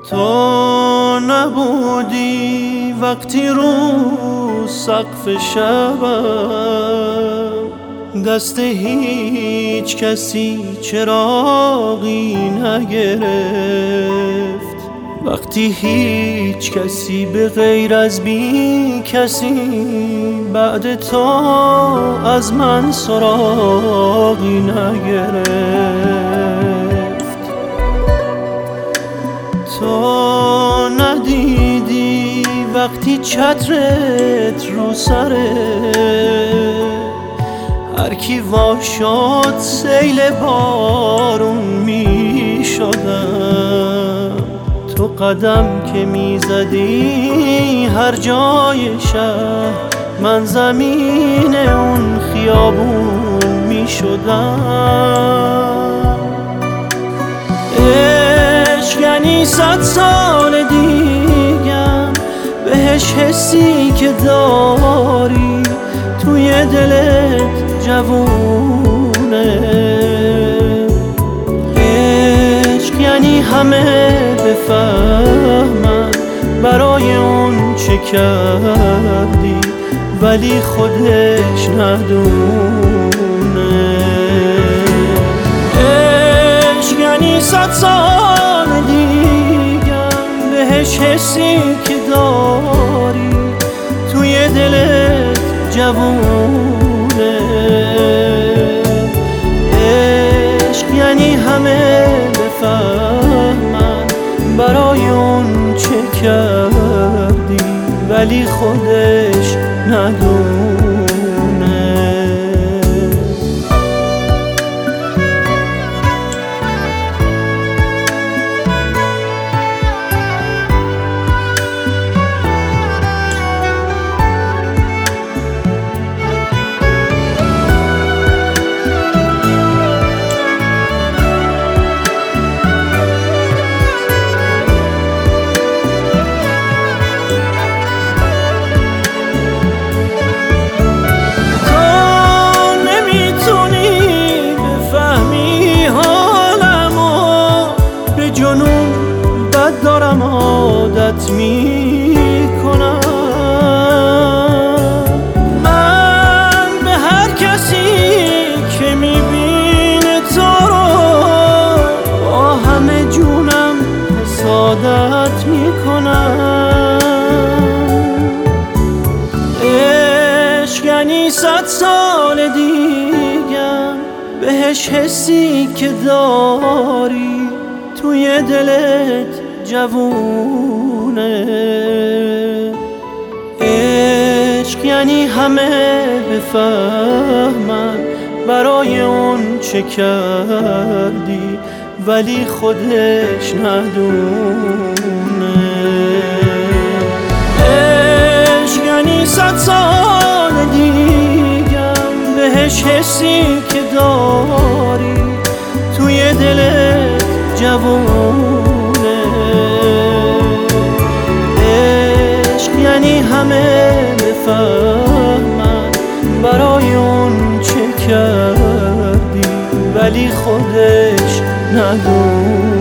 تو نبودی وقتی رو سقف شبم دست هیچ کسی چراغی نگرفت، وقتی هیچ کسی به غیر از بی کسی بعد تو از من سراغی نگرفت. تو ندیدی وقتی چترت رو سره هر کی وا شد سیل بارون می شدم. تو قدم که می زدی هر جای شهر من زمین اون خیابون می شدم. عشق یعنی 100 سال دیگم بهش حسی که داری توی دلت جوونه. عشق یعنی همه بفهمن برای اون چه کردی ولی خودش ندونه. عشق یعنی 100 سال دیگم بهش حسی که داری توی دلت جوونه. عشق یعنی همه بفهمن برای اون چه کردی ولی خودش ندونه. دارم عادت میکنم من به هر کسی که میبینه تو رو با همه جونم حسادت میکنم. عشق یعنی 100 سال دیگم بهش حسی که داری توی دلت جوونه. عشق یعنی همه بفهمن برای اون چه کردی ولی خودش ندونه. عشق یعنی 100 سال دیگم بهش حسی که داری توی دلت جوونه. یعنی همه بفهمن برای اون چه کردی ولی خودش ندونه.